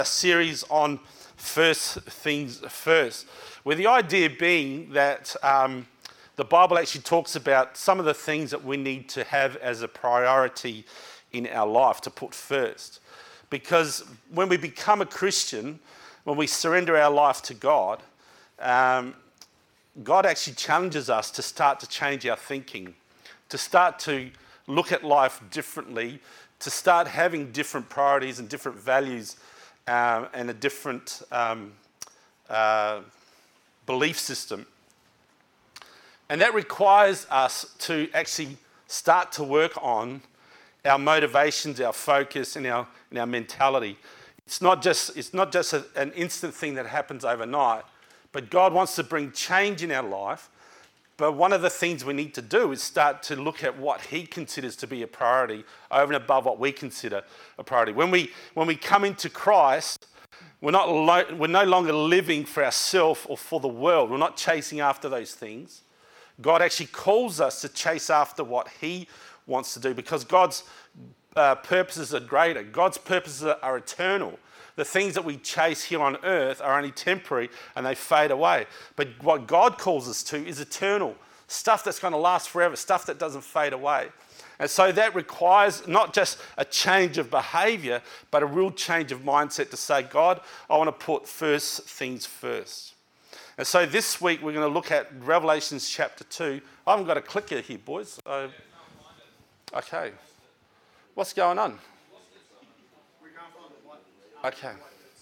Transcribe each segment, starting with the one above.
a series on first things first, with the idea being that the Bible actually talks about some of the things that we need to have as a priority in our life to put first. Because when we become a Christian, when we surrender our life to God, God actually challenges us to start to change our thinking, to start to look at life differently, to start having different priorities and different values and a different belief system. And that requires us to actually start to work on our motivations, our focus, and our mentality. It's not just an instant thing that happens overnight, but God wants to bring change in our life. But one of the things we need to do is start to look at what He considers to be a priority over and above what we consider a priority. When we come into Christ, we're no longer living for ourselves or for the world. We're not chasing after those things. God actually calls us to chase after what He wants to do, because God's purposes are greater. God's purposes are eternal. The things that we chase here on earth are only temporary and they fade away. But what God calls us to is eternal, stuff that's going to last forever, stuff that doesn't fade away. And so that requires not just a change of behaviour, but a real change of mindset to say, God, I want to put first things first. And so this week we're going to look at Revelations chapter 2. I haven't got a clicker here, boys. Okay. What's going on? Okay.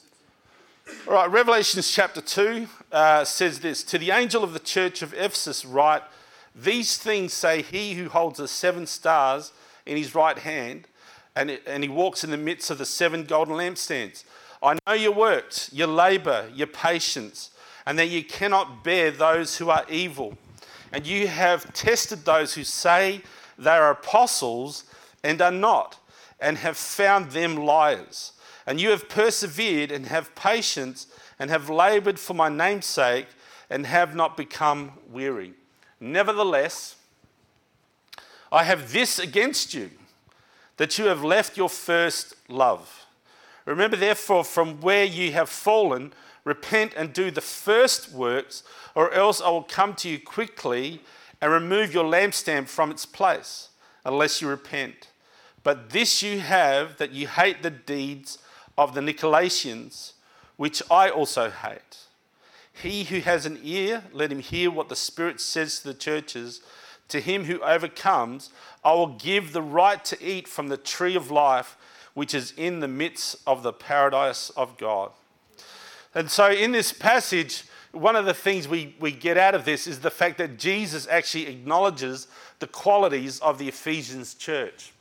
All right, Revelations chapter 2 says this. To the angel of the church of Ephesus write, these things say he who holds the 7 stars in his right hand, and he walks in the midst of the 7 golden lampstands. I know your works, your labour, your patience, and that you cannot bear those who are evil. And you have tested those who say they are apostles and are not, and have found them liars. And you have persevered and have patience and have laboured for my name's sake and have not become weary. Nevertheless, I have this against you, that you have left your first love. Remember therefore from where you have fallen, repent and do the first works, or else I will come to you quickly and remove your lampstand from its place, unless you repent. But this you have, that you hate the deeds of the Nicolaitans, which I also hate. He who has an ear, let him hear what the Spirit says to the churches. To him who overcomes, I will give the right to eat from the tree of life, which is in the midst of the paradise of God. And so in this passage, one of the things we get out of this is the fact that Jesus actually acknowledges the qualities of the Ephesians church.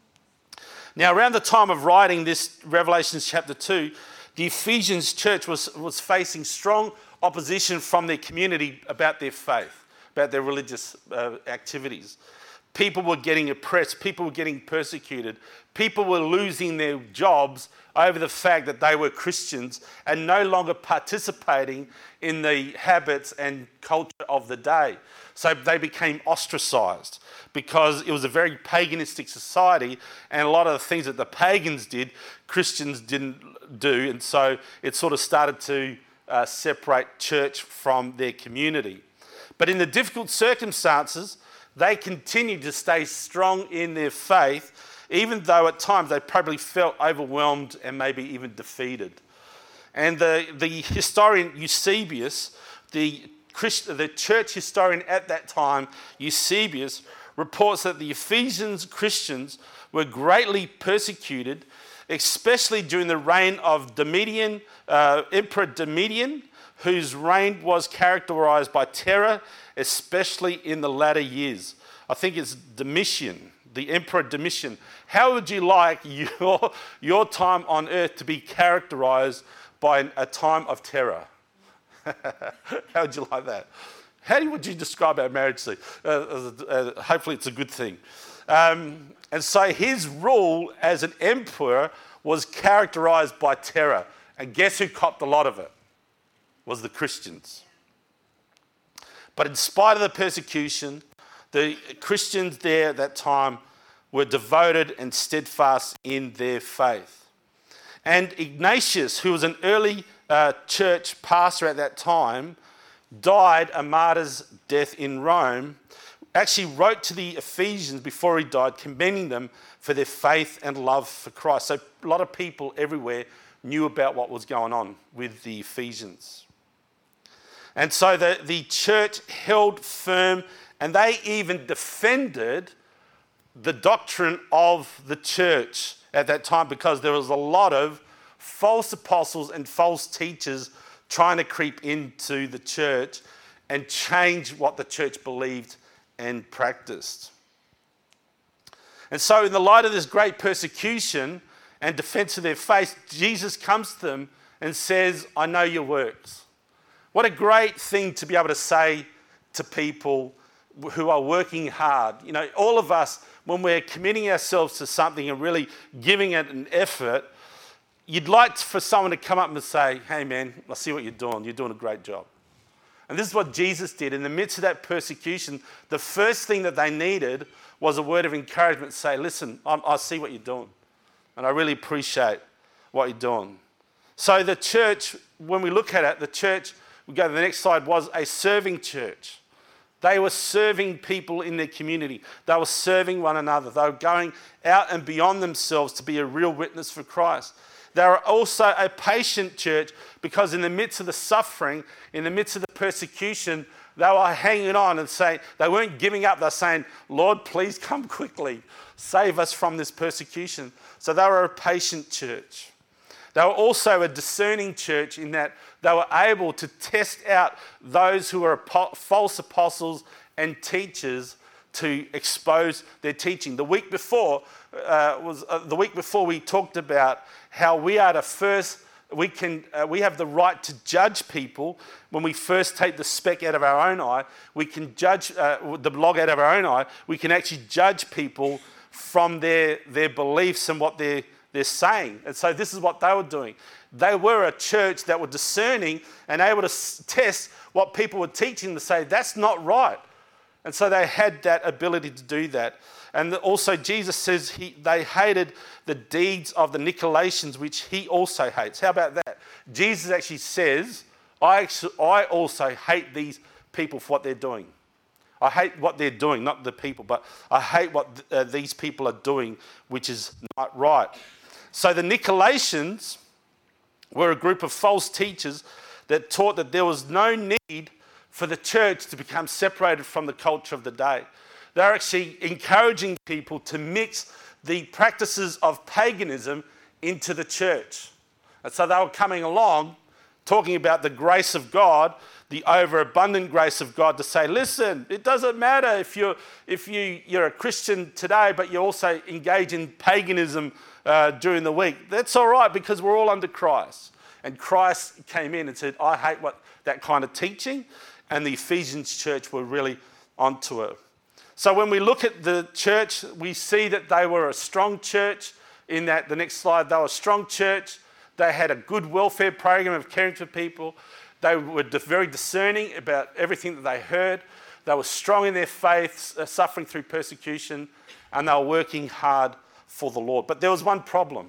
Now, around the time of writing this Revelation chapter 2, the Ephesians church was facing strong opposition from their community about their faith, about their religious activities. People were getting oppressed, people were getting persecuted, people were losing their jobs over the fact that they were Christians and no longer participating in the habits and culture of the day. So they became ostracized because it was a very paganistic society, and a lot of the things that the pagans did, Christians didn't do, and so it sort of started to separate church from their community. But in the difficult circumstances, they continued to stay strong in their faith, even though at times they probably felt overwhelmed and maybe even defeated. And the historian Eusebius, the church historian at that time, Eusebius, reports that the Ephesians Christians were greatly persecuted, especially during the reign of Emperor Domitian, whose reign was characterized by terror, especially in the latter years. I think it's Domitian, the Emperor Domitian. How would you like your time on earth to be characterized by a time of terror? How would you like that? How would you describe our marriage? Hopefully it's a good thing. And so his rule as an emperor was characterized by terror. And guess who copped a lot of it? Was the Christians. But in spite of the persecution, the Christians there at that time were devoted and steadfast in their faith. And Ignatius, who was an early church pastor at that time, died a martyr's death in Rome, actually wrote to the Ephesians before he died, commending them for their faith and love for Christ. So a lot of people everywhere knew about what was going on with the Ephesians. And so the church held firm, and they even defended the doctrine of the church at that time, because there was a lot of false apostles and false teachers trying to creep into the church and change what the church believed and practiced. And so in the light of this great persecution and defense of their faith, Jesus comes to them and says, I know your works. What a great thing to be able to say to people who are working hard. You know, all of us, when we're committing ourselves to something and really giving it an effort, you'd like for someone to come up and say, hey man, I see what you're doing. You're doing a great job. And this is what Jesus did. In the midst of that persecution, the first thing that they needed was a word of encouragement to say, listen, I see what you're doing. And I really appreciate what you're doing. So the church, when we look at it, the church, we go to the next slide, was a serving church. They were serving people in their community. They were serving one another. They were going out and beyond themselves to be a real witness for Christ. They were also a patient church, because in the midst of the suffering, in the midst of the persecution, they were hanging on and saying, they weren't giving up. They're saying, Lord, please come quickly. Save us from this persecution. So they were a patient church. They were also a discerning church, in that they were able to test out those who were false apostles and teachers to expose their teaching. The week before we talked about how we are to first, we have the right to judge people when we first take the speck out of our own eye. We can judge the log out of our own eye. We can actually judge people from their beliefs and what they're saying. And so this is what they were doing. They were a church that were discerning and able to test what people were teaching to say, that's not right. And so they had that ability to do that. And also Jesus says they hated the deeds of the Nicolaitans, which he also hates. How about that? Jesus actually says, I also hate these people for what they're doing. I hate what they're doing, not the people, but I hate what these people are doing, which is not right. So the Nicolaitans were a group of false teachers that taught that there was no need for the church to become separated from the culture of the day. They're actually encouraging people to mix the practices of paganism into the church. And so they were coming along talking about the grace of God, the overabundant grace of God, to say, listen, it doesn't matter if you're a Christian today, but you also engage in paganism during the week. That's all right, because we're all under Christ. And Christ came in and said, I hate that kind of teaching. And the Ephesians church were really onto it. So when we look at the church, we see that they were a strong church. In that, the next slide, they were a strong church. They had a good welfare program of caring for people. They were very discerning about everything that they heard. They were strong in their faith, suffering through persecution, and they were working hard for the Lord. But there was one problem.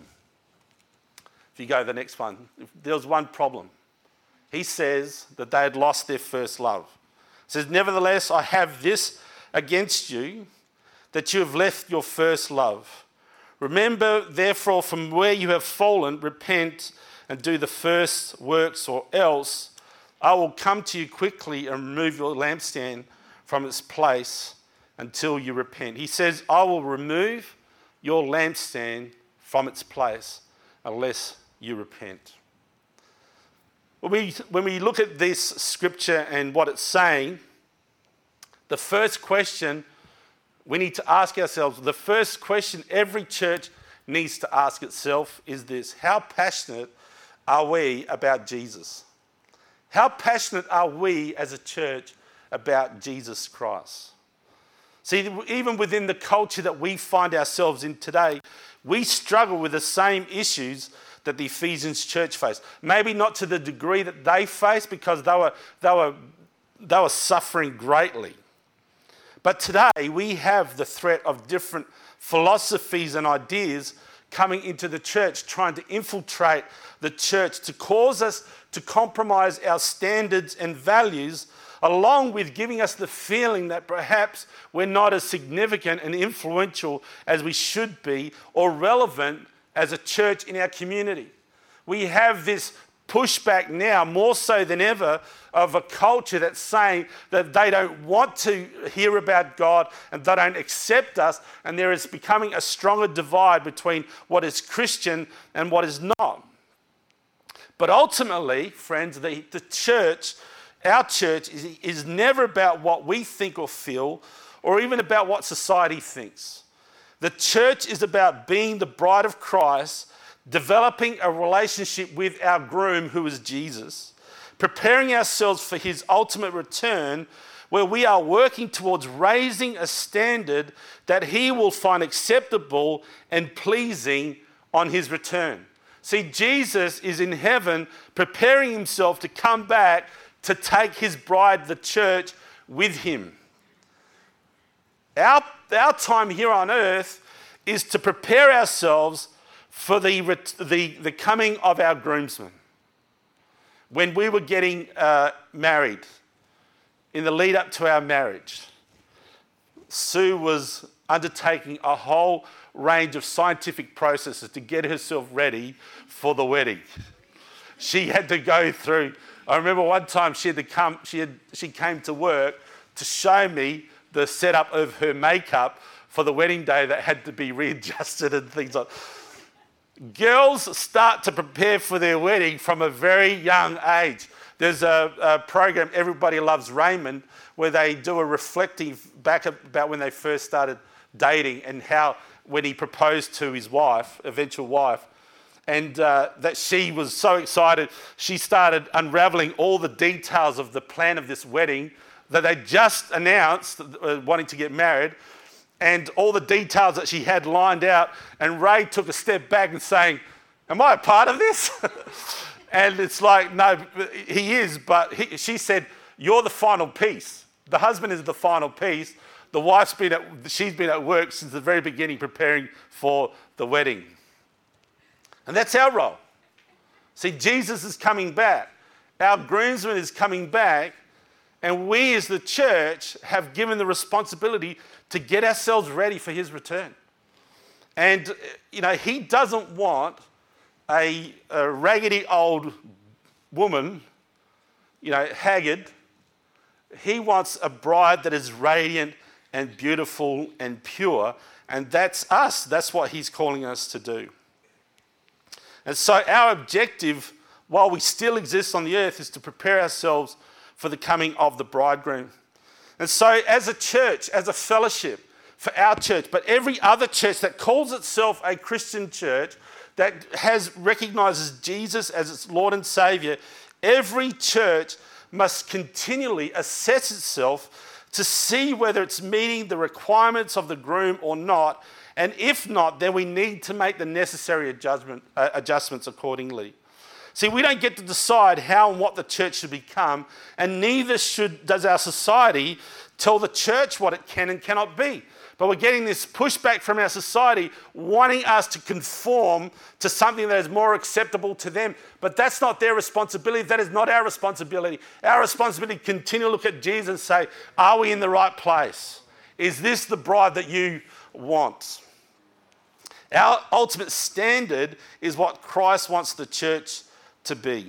If you go to the next one, there was one problem. He says that they had lost their first love. He says, nevertheless, I have this against you, that you have left your first love. Remember, therefore, from where you have fallen, repent and do the first works, or else I will come to you quickly and remove your lampstand from its place until you repent. He says, I will remove your lampstand from its place unless you repent. When we look at this scripture and what it's saying, the first question we need to ask ourselves, the first question every church needs to ask itself is this: how passionate are we about Jesus? How passionate are we as a church about Jesus Christ? See, even within the culture that we find ourselves in today, we struggle with the same issues that the Ephesians church faced. Maybe not to the degree that they faced, because they were suffering greatly. But today we have the threat of different philosophies and ideas coming into the church, trying to infiltrate the church to cause us to compromise our standards and values, along with giving us the feeling that perhaps we're not as significant and influential as we should be or relevant as a church in our community. We have this pushback now, more so than ever, of a culture that's saying that they don't want to hear about God and they don't accept us, and there is becoming a stronger divide between what is Christian and what is not. But ultimately, friends, the church, our church, is never about what we think or feel, or even about what society thinks. The church is about being the bride of Christ, developing a relationship with our groom, who is Jesus, preparing ourselves for his ultimate return, where we are working towards raising a standard that he will find acceptable and pleasing on his return. See, Jesus is in heaven preparing himself to come back to take his bride, the church, with him. Our time here on earth is to prepare ourselves for the coming of our groomsmen. When we were getting married, in the lead up to our marriage, Sue was undertaking a whole range of scientific processes to get herself ready for the wedding. She had to go through. I remember one time she came to work to show me the setup of her makeup for the wedding day that had to be readjusted and things like that. Girls start to prepare for their wedding from a very young age. There's a program, Everybody Loves Raymond, where they do a reflective back about when they first started dating and how when he proposed to his wife, eventual wife, and that she was so excited, she started unraveling all the details of the plan of this wedding that they just announced, wanting to get married, and all the details that she had lined out. And Ray took a step back and saying, "Am I a part of this?" And it's like, no, he is, but she said, "You're the final piece. The husband is the final piece. The wife's she's been at work since the very beginning preparing for the wedding." And that's our role. See, Jesus is coming back. Our groomsman is coming back. And we as the church have given the responsibility to get ourselves ready for his return. And, he doesn't want a raggedy old woman, haggard. He wants a bride that is radiant and beautiful and pure. And that's us. That's what he's calling us to do. And so our objective, while we still exist on the earth, is to prepare ourselves for the coming of the bridegroom. And so as a church, as a fellowship, for our church, but every other church that calls itself a Christian church, that recognizes Jesus as its Lord and Saviour, every church must continually assess itself to see whether it's meeting the requirements of the groom or not. And if not, then we need to make the necessary adjustments accordingly. See, we don't get to decide how and what the church should become, and neither does our society tell the church what it can and cannot be. But we're getting this pushback from our society wanting us to conform to something that is more acceptable to them. But that's not their responsibility. That is not our responsibility. Our responsibility is to continue to look at Jesus and say, are we in the right place? Is this the bride that you want? Our ultimate standard is what Christ wants the church to be.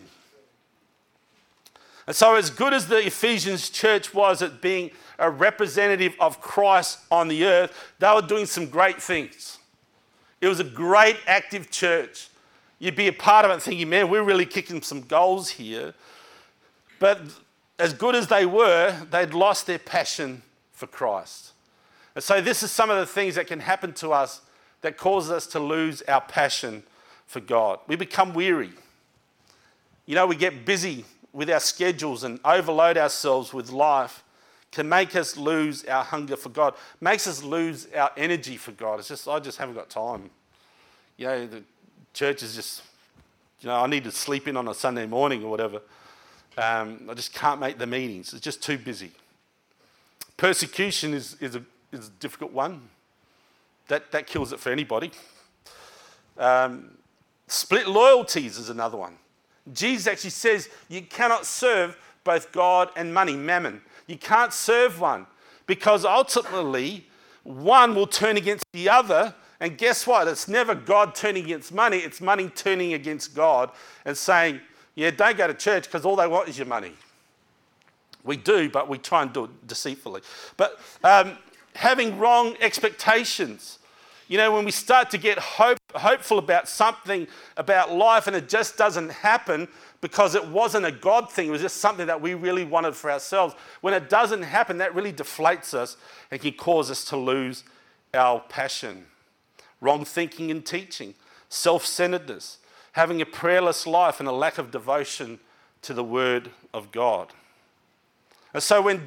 And so as good as the Ephesians church was at being a representative of Christ on the earth, they were doing some great things. It was a great active church. You'd be a part of it thinking, man, we're really kicking some goals here. But as good as they were, they'd lost their passion for Christ. And so this is some of the things that can happen to us that causes us to lose our passion for God. We become weary. We get busy with our schedules and overload ourselves with life. Can make us lose our hunger for God, makes us lose our energy for God. It's just, I just haven't got time. The church is just, I need to sleep in on a Sunday morning or whatever. I just can't make the meetings. It's just too busy. Persecution is a difficult one. That kills it for anybody. Split loyalties is another one. Jesus actually says you cannot serve both God and money, mammon. You can't serve one because ultimately one will turn against the other. And guess what? It's never God turning against money. It's money turning against God and saying, yeah, don't go to church because all they want is your money. We do, but we try and do it deceitfully. But having wrong expectations. You know, when we start to get hopeful about something, about life, and it just doesn't happen because it wasn't a God thing, it was just something that we really wanted for ourselves. When it doesn't happen, that really deflates us and can cause us to lose our passion. Wrong thinking and teaching, self-centeredness, having a prayerless life and a lack of devotion to the Word of God. And so when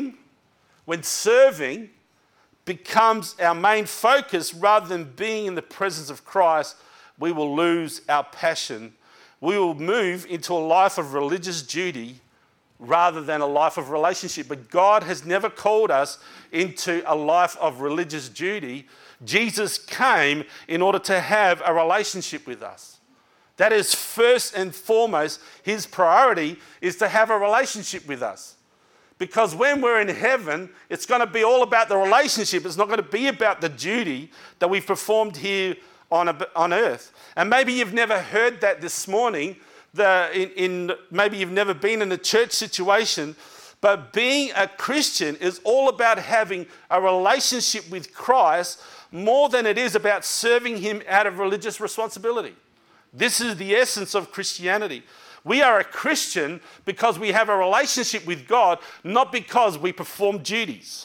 serving becomes our main focus rather than being in the presence of Christ, we will lose our passion. We will move into a life of religious duty rather than a life of relationship. But God has never called us into a life of religious duty. Jesus came in order to have a relationship with us. That is first and foremost, his priority is to have a relationship with us. Because when we're in heaven, it's going to be all about the relationship. It's not going to be about the duty that we've performed here on earth. And maybe you've never heard that this morning. Maybe you've never been in a church situation. But being a Christian is all about having a relationship with Christ more than it is about serving him out of religious responsibility. This is the essence of Christianity. We are a Christian because we have a relationship with God, not because we perform duties.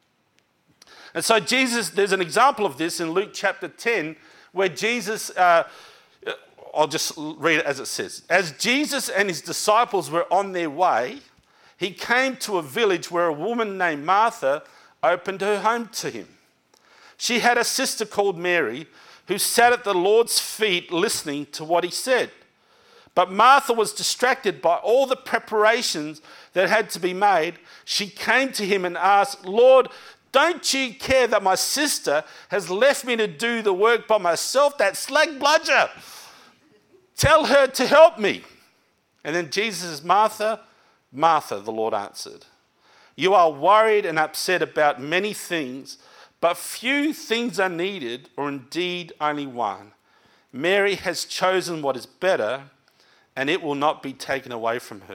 And so there's an example of this in Luke chapter 10, where Jesus, I'll just read it as it says. As Jesus and his disciples were on their way, he came to a village where a woman named Martha opened her home to him. She had a sister called Mary who sat at the Lord's feet listening to what he said. But Martha was distracted by all the preparations that had to be made. She came to him and asked, Lord, don't you care that my sister has left me to do the work by myself? That slag bludger. Tell her to help me. And then Jesus says, Martha, Martha, the Lord answered, you are worried and upset about many things, but few things are needed, or indeed only one. Mary has chosen what is better, and it will not be taken away from her.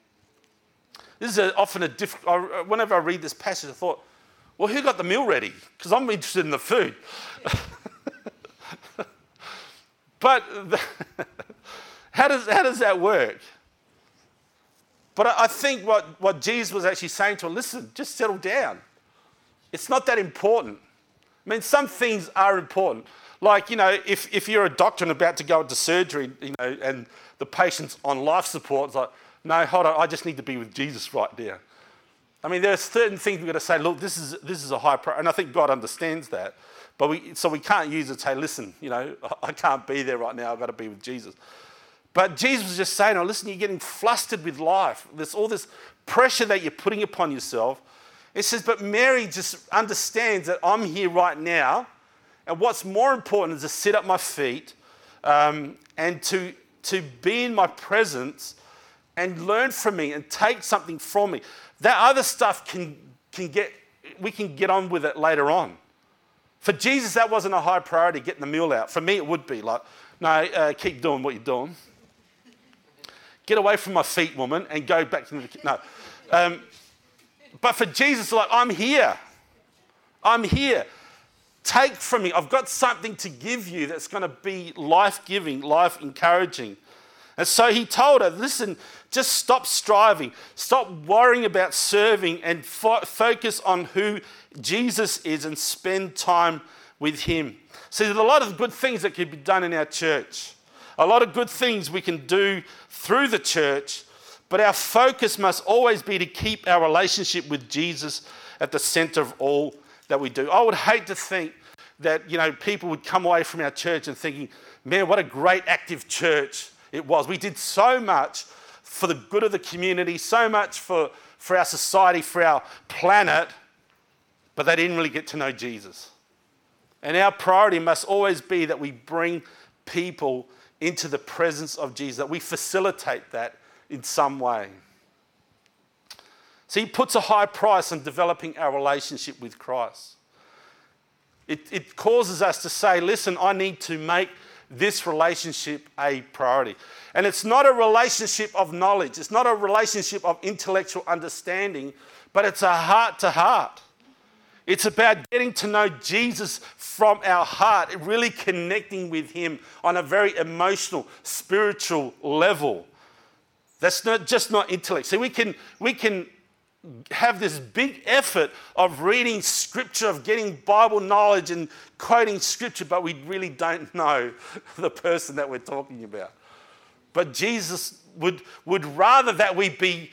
This is often a difficult. Whenever I read this passage, I thought, well, who got the meal ready? Because I'm interested in the food. But how does that work? But I think what Jesus was actually saying to her, listen, just settle down. It's not that important. I mean, some things are important. Like, you know, if you're a doctor and about to go into surgery, you know, and the patient's on life support, it's like, no, hold on, I just need to be with Jesus right now. I mean, there are certain things we've got to say, look, this is a high priority, and I think God understands that. But we can't use it to say, listen, you know, I can't be there right now, I've got to be with Jesus. But Jesus was just saying, oh, listen, you're getting flustered with life. There's all this pressure that you're putting upon yourself. It says, but Mary just understands that I'm here right now, and what's more important is to sit at my feet and to be in my presence and learn from me and take something from me. That other stuff we can get on with it later on. For Jesus, that wasn't a high priority, getting the meal out. For me, it would be like, no, keep doing what you're doing. Get away from my feet, woman, and go back to the kitchen. No. But for Jesus, like, I'm here. I'm here. Take from me. I've got something to give you that's going to be life-giving, life-encouraging. And so he told her, listen, just stop striving. Stop worrying about serving and focus on who Jesus is and spend time with him. See, there's a lot of good things that can be done in our church. A lot of good things we can do through the church, but our focus must always be to keep our relationship with Jesus at the center of all that we do. I would hate to think that, you know, people would come away from our church and thinking, man, what a great active church it was. We did so much for the good of the community, so much for our society, for our planet, but they didn't really get to know Jesus. And our priority must always be that we bring people into the presence of Jesus, that we facilitate that in some way. So he puts a high price on developing our relationship with Christ. It causes us to say, listen, I need to make this relationship a priority. And it's not a relationship of knowledge. It's not a relationship of intellectual understanding, but it's a heart-to-heart. It's about getting to know Jesus from our heart, really connecting with him on a very emotional, spiritual level. That's not intellect. See, we can have this big effort of reading scripture, of getting Bible knowledge and quoting scripture, but we really don't know the person that we're talking about. But Jesus would rather that we be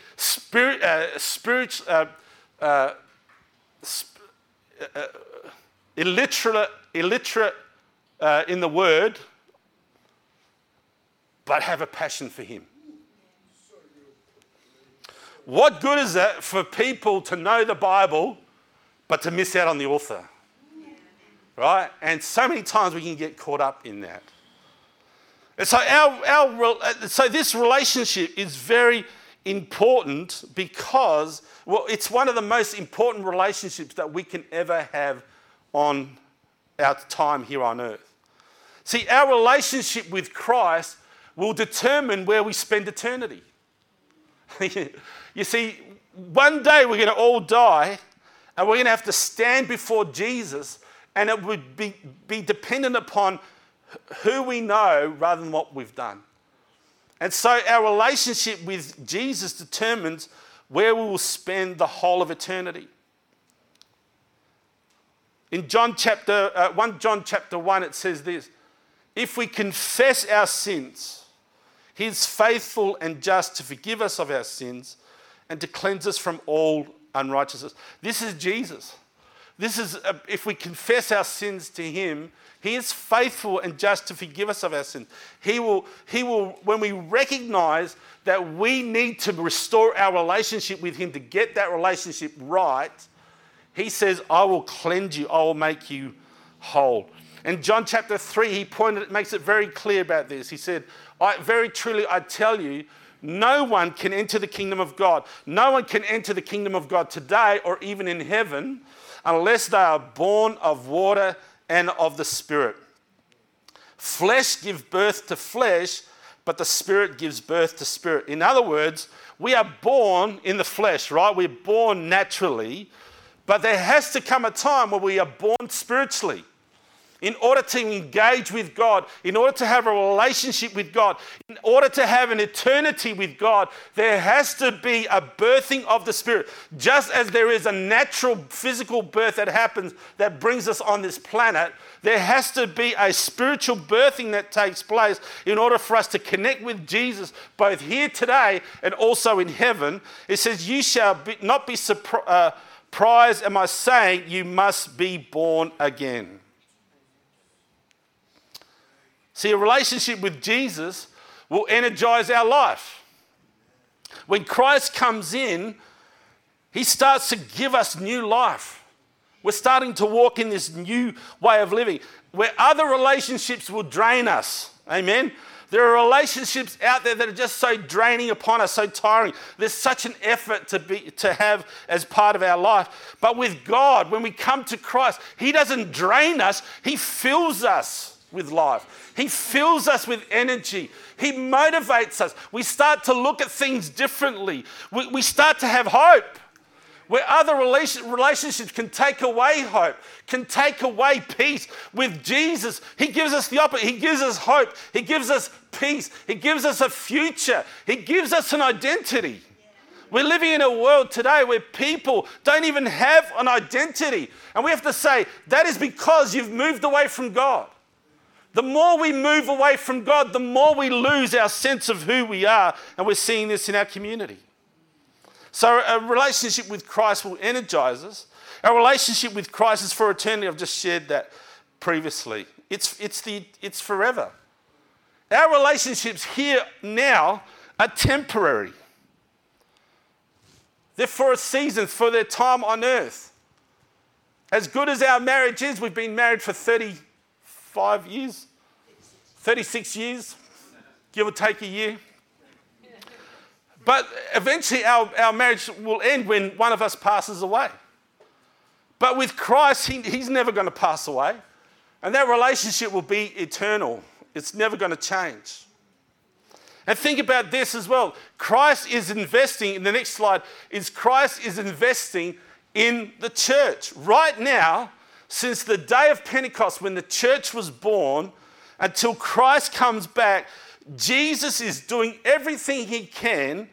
illiterate in the word, but have a passion for him. What good is it for people to know the Bible, but to miss out on the author? Right? And so many times we can get caught up in that. And so so this relationship is very important because, well, it's one of the most important relationships that we can ever have on our time here on earth. See, our relationship with Christ will determine where we spend eternity. You see, one day we're going to all die and we're going to have to stand before Jesus, and it would be dependent upon who we know rather than what we've done. And so our relationship with Jesus determines where we will spend the whole of eternity. In 1 John chapter 1, it says this: if we confess our sins, he is faithful and just to forgive us of our sins and to cleanse us from all unrighteousness. This is Jesus. If we confess our sins to him, he is faithful and just to forgive us of our sins. He will, when we recognize that we need to restore our relationship with him to get that relationship right, he says, I will cleanse you, I will make you whole. In John chapter 3, he makes it very clear about this. He said, very truly I tell you, no one can enter the kingdom of God. No one can enter the kingdom of God today or even in heaven unless they are born of water and of the Spirit. Flesh gives birth to flesh, but the Spirit gives birth to spirit. In other words, we are born in the flesh, right? We're born naturally, but there has to come a time where we are born spiritually. In order to engage with God, in order to have a relationship with God, in order to have an eternity with God, there has to be a birthing of the Spirit. Just as there is a natural physical birth that happens that brings us on this planet, there has to be a spiritual birthing that takes place in order for us to connect with Jesus, both here today and also in heaven. It says, you shall not be surprised at my saying, you must be born again. See, a relationship with Jesus will energize our life. When Christ comes in, he starts to give us new life. We're starting to walk in this new way of living, where other relationships will drain us. Amen? There are relationships out there that are just so draining upon us, so tiring. There's such an effort to have as part of our life. But with God, when we come to Christ, he doesn't drain us, he fills us with life. He fills us with energy. He motivates us. We start to look at things differently. We start to have hope. Where other relationships can take away hope, can take away peace. With Jesus, he gives us the opposite. He gives us hope. He gives us peace. He gives us a future. He gives us an identity. We're living in a world today where people don't even have an identity. And we have to say, that is because you've moved away from God. The more we move away from God, the more we lose our sense of who we are. And we're seeing this in our community. So a relationship with Christ will energize us. Our relationship with Christ is for eternity. I've just shared that previously. It's forever. Our relationships here now are temporary. They're for a season, for their time on earth. As good as our marriage is, we've been married for 35 years, 36 years, give or take a year. But eventually our marriage will end when one of us passes away. But with Christ, he's never going to pass away. And that relationship will be eternal. It's never going to change. And think about this as well. Christ is investing, in the next slide, Christ is investing in the church. Right now, since the day of Pentecost, when the church was born, until Christ comes back, Jesus is doing everything he can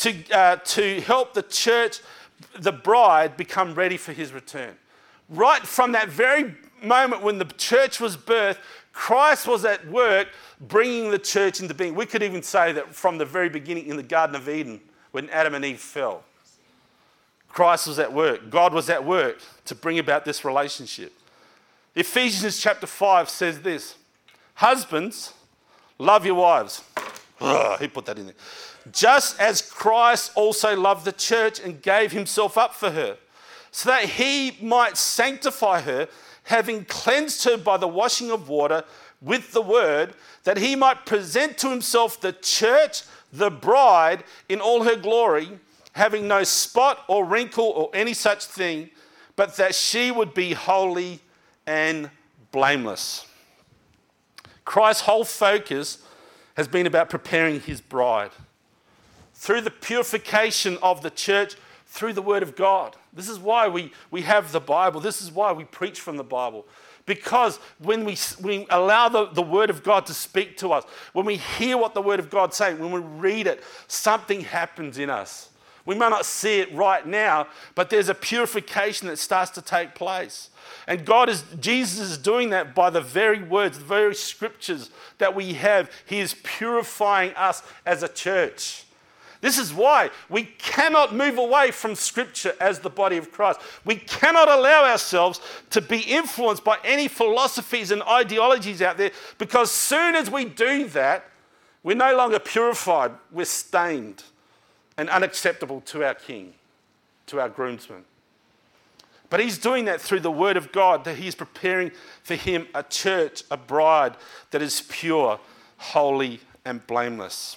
to help the church, the bride, become ready for his return. Right from that very moment when the church was birthed, Christ was at work bringing the church into being. We could even say that from the very beginning in the Garden of Eden, when Adam and Eve fell, Christ was at work. God was at work to bring about this relationship. Ephesians chapter 5 says this: husbands, love your wives. He put that in there. Just as Christ also loved the church and gave himself up for her, so that he might sanctify her, having cleansed her by the washing of water with the word, that he might present to himself the church, the bride, in all her glory, having no spot or wrinkle or any such thing, but that she would be holy and blameless. Christ's whole focus has been about preparing his bride through the purification of the church, through the word of God. This is why we have the Bible. This is why we preach from the Bible. Because when we allow the word of God to speak to us, when we hear what the word of God is saying, when we read it, something happens in us. We may not see it right now, but there's a purification that starts to take place. And Jesus is doing that by the very words, the very scriptures that we have. He is purifying us as a church. This is why we cannot move away from Scripture as the body of Christ. We cannot allow ourselves to be influenced by any philosophies and ideologies out there, because soon as we do that, we're no longer purified. We're stained and unacceptable to our King, to our groomsmen. But he's doing that through the Word of God, that he's preparing for him a church, a bride that is pure, holy, and blameless.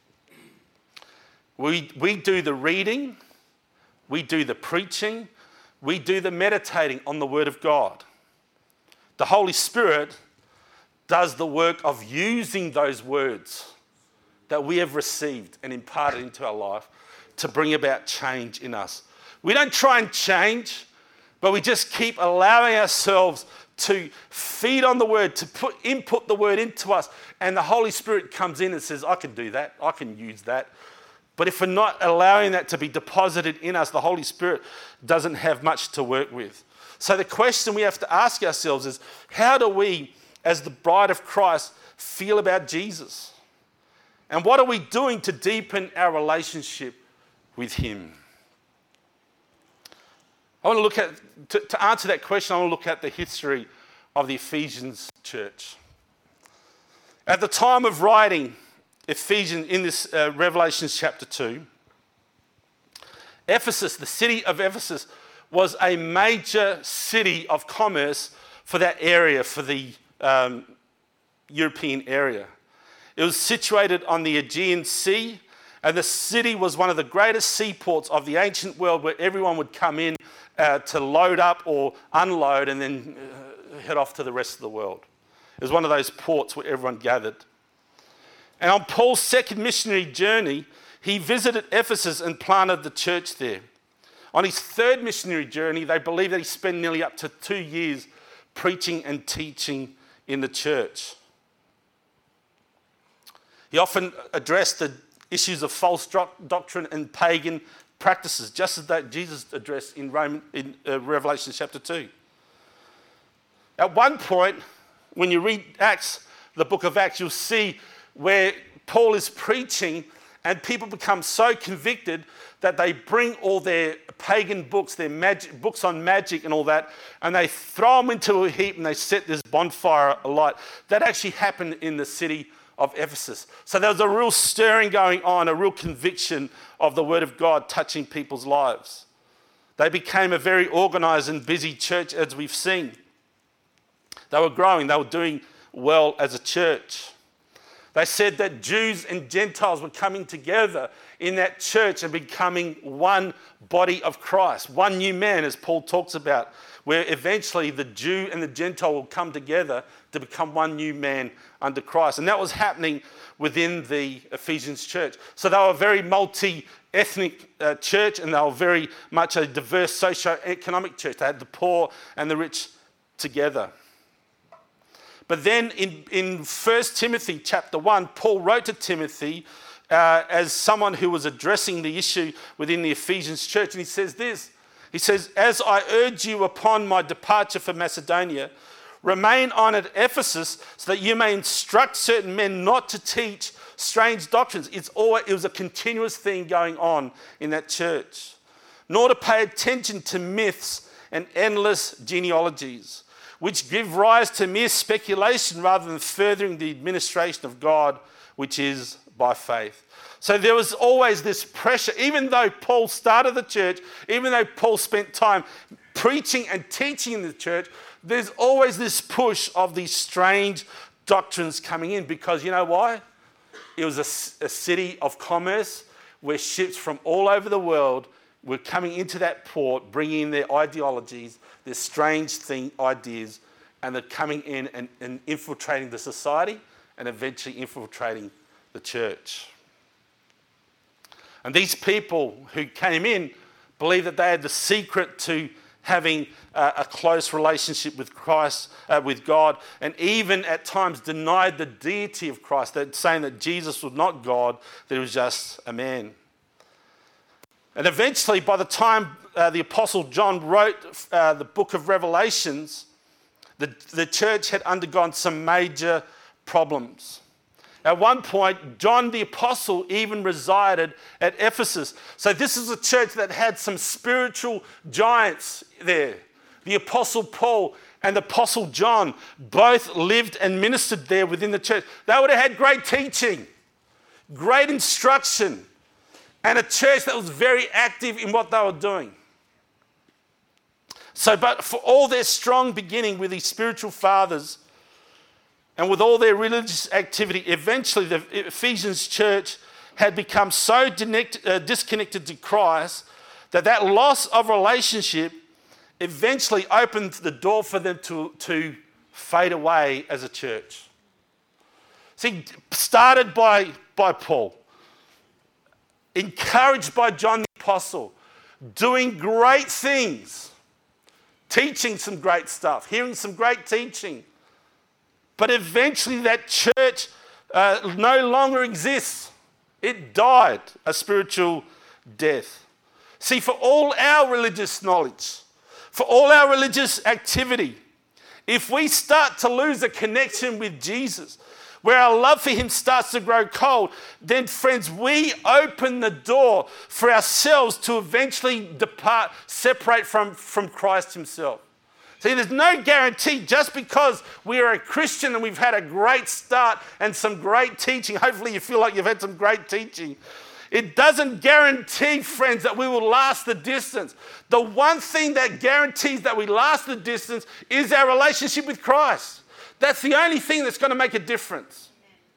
We do the reading, we do the preaching, we do the meditating on the Word of God. The Holy Spirit does the work of using those words that we have received and imparted into our life to bring about change in us. We don't try and change, but we just keep allowing ourselves to feed on the Word, to input the Word into us, and the Holy Spirit comes in and says, I can do that, I can use that. But if we're not allowing that to be deposited in us, the Holy Spirit doesn't have much to work with. So the question we have to ask ourselves is, how do we, as the bride of Christ, feel about Jesus? And what are we doing to deepen our relationship with him? I want to look at, to answer that question, I want to look at the history of the Ephesians church. At the time of writing Ephesians, in this Revelation chapter 2, Ephesus, the city of Ephesus, was a major city of commerce for that area, for the European area. It was situated on the Aegean Sea, and the city was one of the greatest seaports of the ancient world, where everyone would come in to load up or unload and then head off to the rest of the world. It was one of those ports where everyone gathered. And on Paul's second missionary journey, he visited Ephesus and planted the church there. On his third missionary journey, they believe that he spent nearly up to 2 years preaching and teaching in the church. He often addressed the issues of false doctrine and pagan practices, just as that Jesus addressed in Revelation chapter 2. At one point, when you read Acts, the book of Acts, you'll see where Paul is preaching and people become so convicted that they bring all their pagan books, their magic, books on magic and all that, and they throw them into a heap and they set this bonfire alight. That actually happened in the city of Ephesus. So there was a real stirring going on, a real conviction of the Word of God touching people's lives. They became a very organised and busy church, as we've seen. They were growing, they were doing well as a church. They said that Jews and Gentiles were coming together in that church and becoming one body of Christ, one new man, as Paul talks about, where eventually the Jew and the Gentile will come together to become one new man under Christ. And that was happening within the Ephesians church. So they were a very multi-ethnic church, and they were very much a diverse socio-economic church. They had the poor and the rich together. But then in 1 Timothy chapter 1, Paul wrote to Timothy as someone who was addressing the issue within the Ephesians church. And he says this, he says, "As I urge you upon my departure for Macedonia, remain on at Ephesus so that you may instruct certain men not to teach strange doctrines." It was a continuous thing going on in that church. "Nor to pay attention to myths and endless genealogies, which give rise to mere speculation rather than furthering the administration of God, which is by faith." So there was always this pressure, even though Paul started the church, even though Paul spent time preaching and teaching in the church, there's always this push of these strange doctrines coming in, because you know why? It was a city of commerce where ships from all over the world were coming into that port, bringing in their ideologies, their strange ideas, and they're coming in and infiltrating the society and eventually infiltrating the church. And these people who came in believed that they had the secret to having a close relationship with Christ, with God, and even at times denied the deity of Christ. They're saying that Jesus was not God, that he was just a man. And eventually, by the time the Apostle John wrote the book of Revelations, the church had undergone some major problems. At one point, John the Apostle even resided at Ephesus. So this is a church that had some spiritual giants there. The Apostle Paul and the Apostle John both lived and ministered there within the church. They would have had great teaching, great instruction, and a church that was very active in what they were doing. So, but for all their strong beginning with these spiritual fathers and with all their religious activity, eventually the Ephesians church had become so disconnected to Christ that loss of relationship eventually opened the door for them to fade away as a church. See, started by Paul, encouraged by John the Apostle, doing great things, teaching some great stuff, hearing some great teaching. But eventually that church no longer exists. It died a spiritual death. See, for all our religious knowledge, for all our religious activity, if we start to lose a connection with Jesus, where our love for him starts to grow cold, then friends, we open the door for ourselves to eventually depart, separate from Christ himself. See, there's no guarantee just because we are a Christian and we've had a great start and some great teaching. Hopefully you feel like you've had some great teaching. It doesn't guarantee, friends, that we will last the distance. The one thing that guarantees that we last the distance is our relationship with Christ. That's the only thing that's going to make a difference.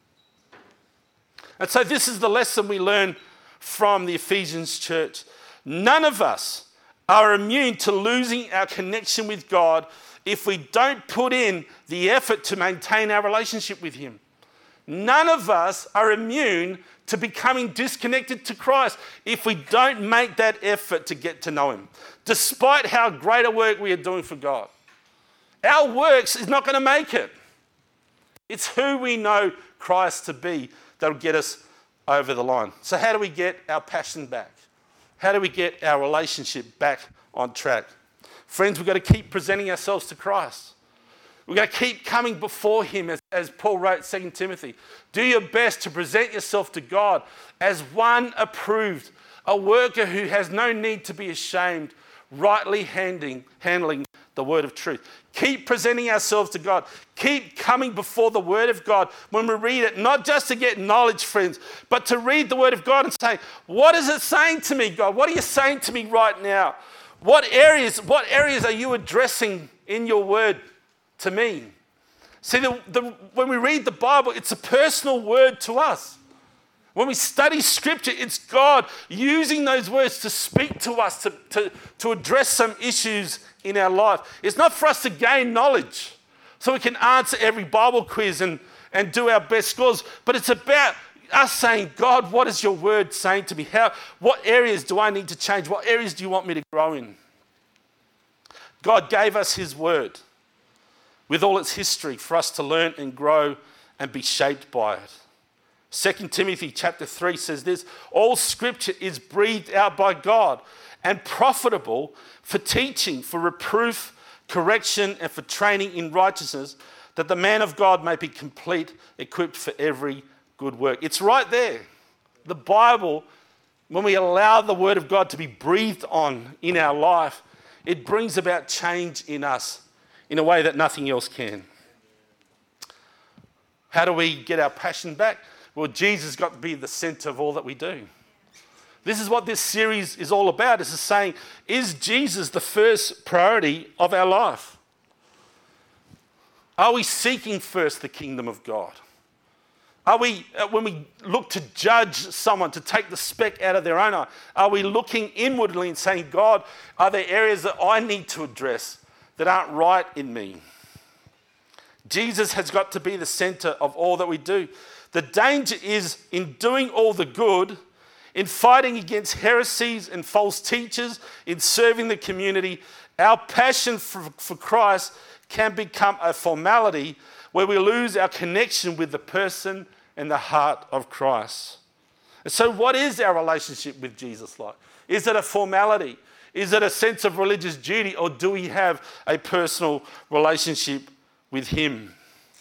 And so this is the lesson we learn from the Ephesians church. None of us are immune to losing our connection with God if we don't put in the effort to maintain our relationship with him. None of us are immune to becoming disconnected to Christ if we don't make that effort to get to know him, despite how great a work we are doing for God. Our works is not going to make it. It's who we know Christ to be that will get us over the line. So how do we get our passion back? How do we get our relationship back on track? Friends, we've got to keep presenting ourselves to Christ. We've got to keep coming before him, as Paul wrote 2 Timothy. Do your best to present yourself to God as one approved, a worker who has no need to be ashamed, rightly handling the word of truth. Keep presenting ourselves to God. Keep coming before the word of God when we read it, not just to get knowledge, friends, but to read the word of God and say, what is it saying to me, God? What are you saying to me right now? What areas are you addressing in your word to me? See, when we read the Bible, it's a personal word to us. When we study Scripture, it's God using those words to speak to us, to address some issues in our life. It's not for us to gain knowledge so we can answer every Bible quiz and do our best scores, but it's about us saying, God, what is your word saying to me? What areas do I need to change? What areas do you want me to grow in? God gave us his word with all its history for us to learn and grow and be shaped by it. 2 Timothy chapter 3 says this, all scripture is breathed out by God and profitable for teaching, for reproof, correction, and for training in righteousness, that the man of God may be complete, equipped for every good work. It's right there. The Bible, when we allow the word of God to be breathed on in our life, it brings about change in us in a way that nothing else can. How do we get our passion back? Well, Jesus got to be the center of all that we do. This is what this series is all about. It's saying, is Jesus the first priority of our life? Are we seeking first the kingdom of God? Are we, when we look to judge someone, to take the speck out of their own eye, are we looking inwardly and saying, God, are there areas that I need to address that aren't right in me? Jesus has got to be the center of all that we do. The danger is in doing all the good, in fighting against heresies and false teachers, in serving the community, our passion for Christ can become a formality where we lose our connection with the person and the heart of Christ. And so what is our relationship with Jesus like? Is it a formality? Is it a sense of religious duty, or do we have a personal relationship with him?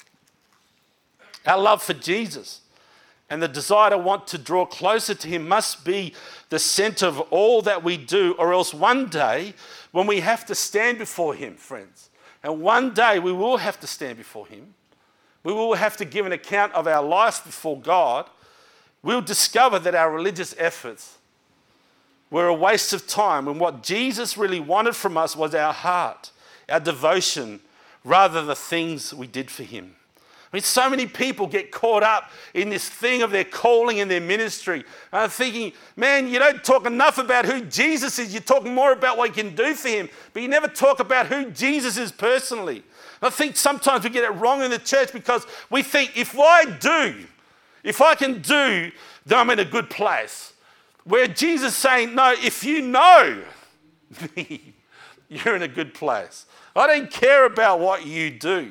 Our love for Jesus and the desire to want to draw closer to him must be the center of all that we do, or else one day when we have to stand before him, friends, and one day we will have to stand before him, we will have to give an account of our life before God, we'll discover that our religious efforts were a waste of time, and what Jesus really wanted from us was our heart, our devotion, rather than the things we did for him. I mean, so many people get caught up in this thing of their calling and their ministry. And I'm thinking, man, you don't talk enough about who Jesus is. You're talking more about what you can do for him, but you never talk about who Jesus is personally. I think sometimes we get it wrong in the church because we think if I can do, then I'm in a good place. Where Jesus is saying, no, if you know me, you're in a good place. I don't care about what you do.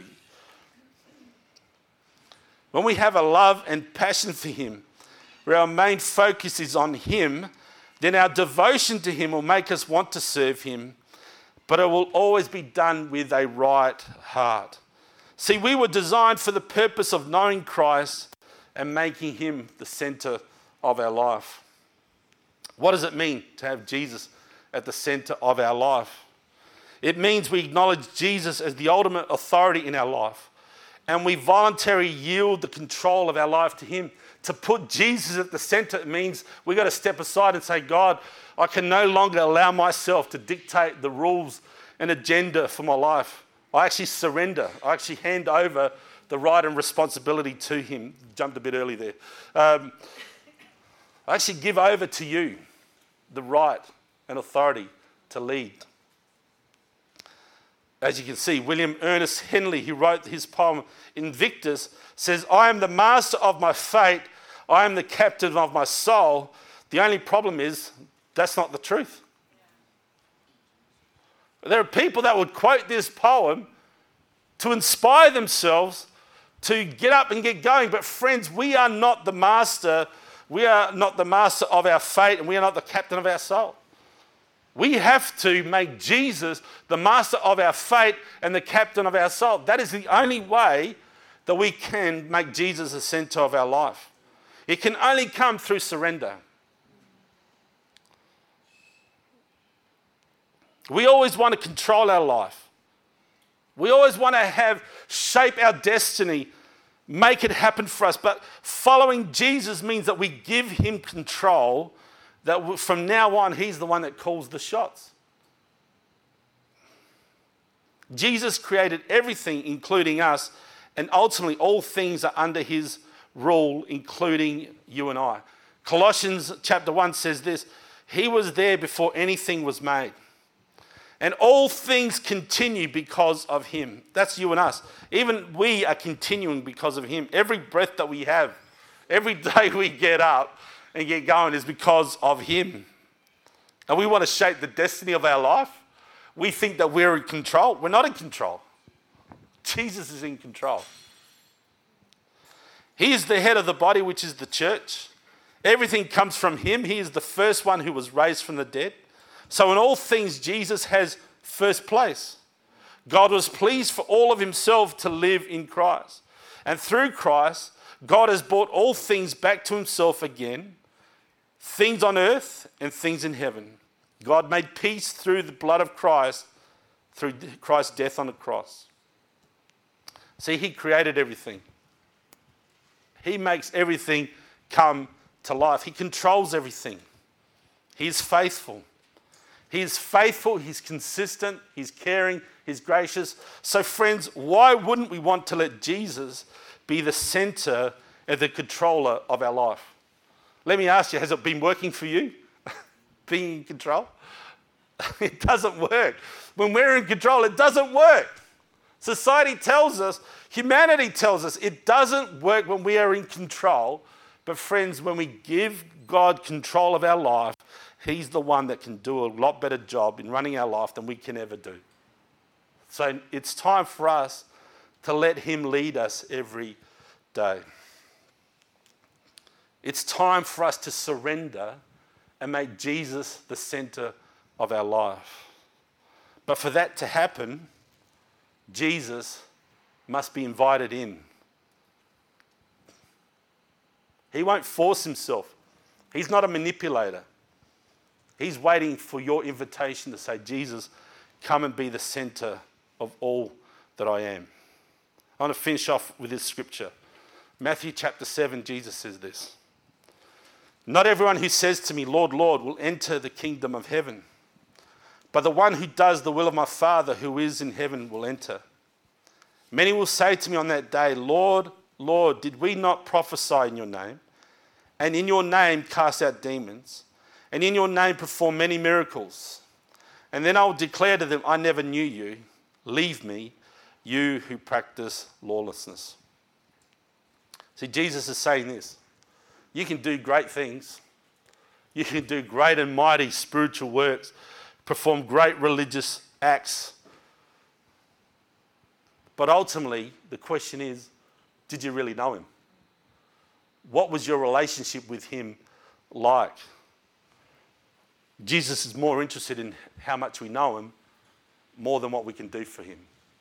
When we have a love and passion for him, where our main focus is on him, then our devotion to him will make us want to serve him, but it will always be done with a right heart. See, we were designed for the purpose of knowing Christ and making him the center of our life. What does it mean to have Jesus at the center of our life? It means we acknowledge Jesus as the ultimate authority in our life, and we voluntarily yield the control of our life to him. To put Jesus at the center means we've got to step aside and say, God, I can no longer allow myself to dictate the rules and agenda for my life. I actually surrender. I actually hand over the right and responsibility to him. Jumped a bit early there. I actually give over to you the right and authority to lead. As you can see, William Ernest Henley, who wrote his poem Invictus, says, I am the master of my fate. I am the captain of my soul. The only problem is that's not the truth. There are people that would quote this poem to inspire themselves to get up and get going. But friends, we are not the master. We are not the master of our fate, and we are not the captain of our soul. We have to make Jesus the master of our fate and the captain of our soul. That is the only way that we can make Jesus the center of our life. It can only come through surrender. We always want to control our life. We always want to shape our destiny, make it happen for us. But following Jesus means that we give him control, that from now on, he's the one that calls the shots. Jesus created everything, including us, And ultimately, all things are under his rule, including you and I. Colossians chapter 1 says this, he was there before anything was made. And all things continue because of him. That's you and us. Even we are continuing because of him. Every breath that we have, every day we get up and get going is because of him. And we want to shape the destiny of our life. We think that we're in control. We're not in control. Jesus is in control. He is the head of the body, which is the church. Everything comes from him. He is the first one who was raised from the dead. So in all things, Jesus has first place. God was pleased for all of himself to live in Christ. And through Christ, God has brought all things back to himself again, things on earth and things in heaven. God made peace through the blood of Christ, through Christ's death on the cross. See, he created everything. He makes everything come to life. He controls everything. He is faithful. He is faithful, he's consistent, he's caring, he's gracious. So friends, why wouldn't we want to let Jesus be the center and the controller of our life? Let me ask you, has it been working for you? Being in control? It doesn't work. When we're in control, it doesn't work. Society tells us, humanity tells us, it doesn't work when we are in control. But friends, when we give God control of our life, he's the one that can do a lot better job in running our life than we can ever do. So it's time for us to let him lead us every day. It's time for us to surrender and make Jesus the center of our life. But for that to happen, Jesus must be invited in. He won't force himself. He's not a manipulator. He's waiting for your invitation to say, Jesus, come and be the center of all that I am. I want to finish off with this scripture. Matthew chapter 7, Jesus says this. Not everyone who says to me, Lord, Lord, will enter the kingdom of heaven, but the one who does the will of my Father who is in heaven will enter. Many will say to me on that day, Lord, Lord, did we not prophesy in your name, and in your name cast out demons, and in your name perform many miracles? And then I will declare to them, I never knew you. Leave me, you who practice lawlessness. See, Jesus is saying this. You can do great things. You can do great and mighty spiritual works, perform great religious acts. But ultimately, the question is, did you really know him? What was your relationship with him like? Jesus is more interested in how much we know him more than what we can do for him.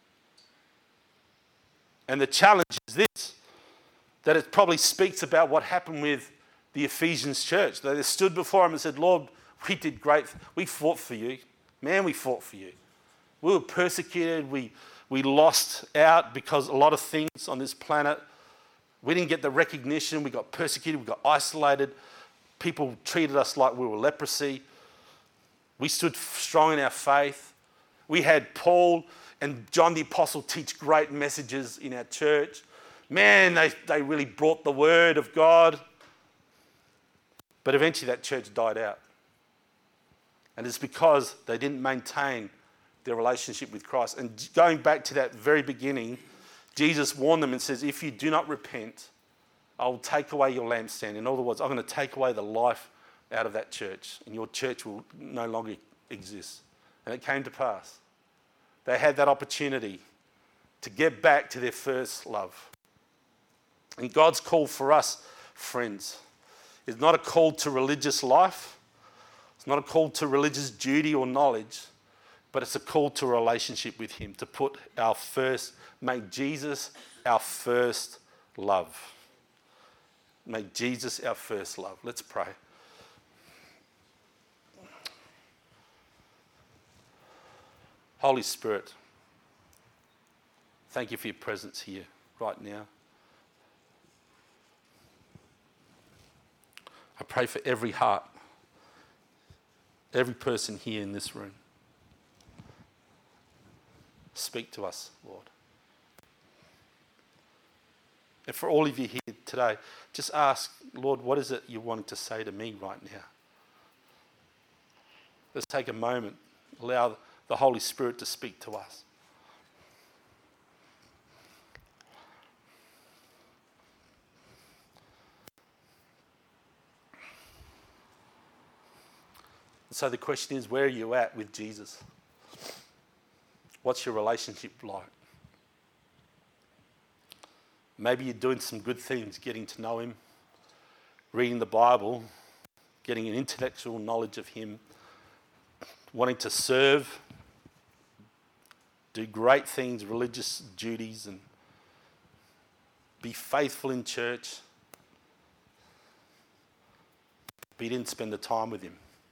And the challenge is this, that it probably speaks about what happened with the Ephesians church. They stood before him and said, Lord, we did great. We fought for you. Man, we fought for you. We were persecuted. We lost out because a lot of things on this planet. We didn't get the recognition. We got persecuted. We got isolated. People treated us like we were leprosy. We stood strong in our faith. We had Paul and John the Apostle teach great messages in our church. Man, they really brought the word of God. But eventually that church died out. And it's because they didn't maintain their relationship with Christ. And going back to that very beginning, Jesus warned them and says, if you do not repent, I will take away your lampstand. In other words, I'm going to take away the life out of that church, and your church will no longer exist. And it came to pass. They had that opportunity to get back to their first love. And God's call for us, friends, is not a call to religious life. It's not a call to religious duty or knowledge, but it's a call to a relationship with him, to put make Jesus our first love. Make Jesus our first love. Let's pray. Holy Spirit, thank you for your presence here right now. I pray for every heart, every person here in this room. Speak to us, Lord. And for all of you here today, just ask, Lord, what is it you're wanting to say to me right now? Let's take a moment, allow the Holy Spirit to speak to us. So the question is, where are you at with Jesus? What's your relationship like? Maybe you're doing some good things, getting to know him, reading the Bible, getting an intellectual knowledge of him, wanting to serve, do great things, religious duties, and be faithful in church. But you didn't spend the time with him.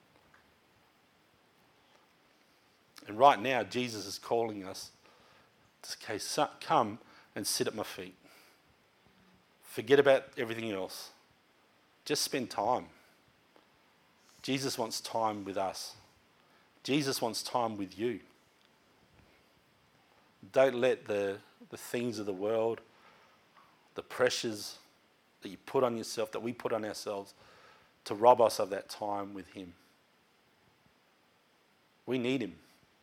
And right now, Jesus is calling us to say, come and sit at my feet. Forget about everything else. Just spend time. Jesus wants time with us. Jesus wants time with you. Don't let the things of the world, the pressures that you put on yourself, that we put on ourselves, to rob us of that time with him. We need him.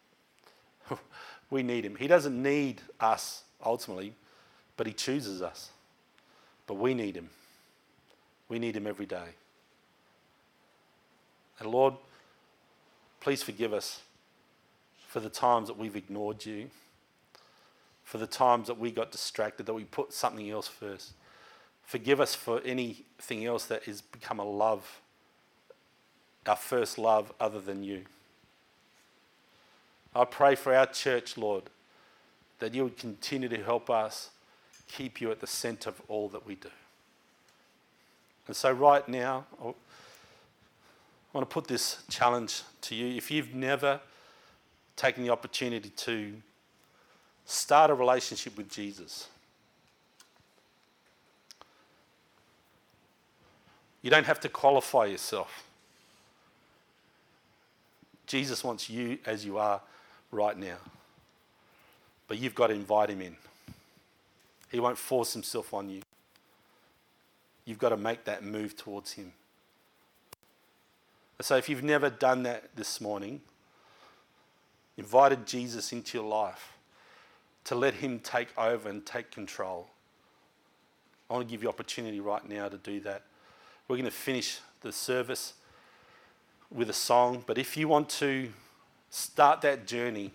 We need him. He doesn't need us ultimately, but he chooses us. But we need him. We need him every day. And Lord, please forgive us for the times that we've ignored you, for the times that we got distracted, that we put something else first. Forgive us for anything else that has become a love, our first love other than you. I pray for our church, Lord, that you would continue to help us keep you at the centre of all that we do. And so right now, I want to put this challenge to you. If you've never taken the opportunity to start a relationship with Jesus, you don't have to qualify yourself. Jesus wants you as you are right now. But you've got to invite him in. He won't force himself on you. You've got to make that move towards him. So if you've never done that this morning, invited Jesus into your life to let him take over and take control, I want to give you opportunity right now to do that. We're going to finish the service with a song, but if you want to start that journey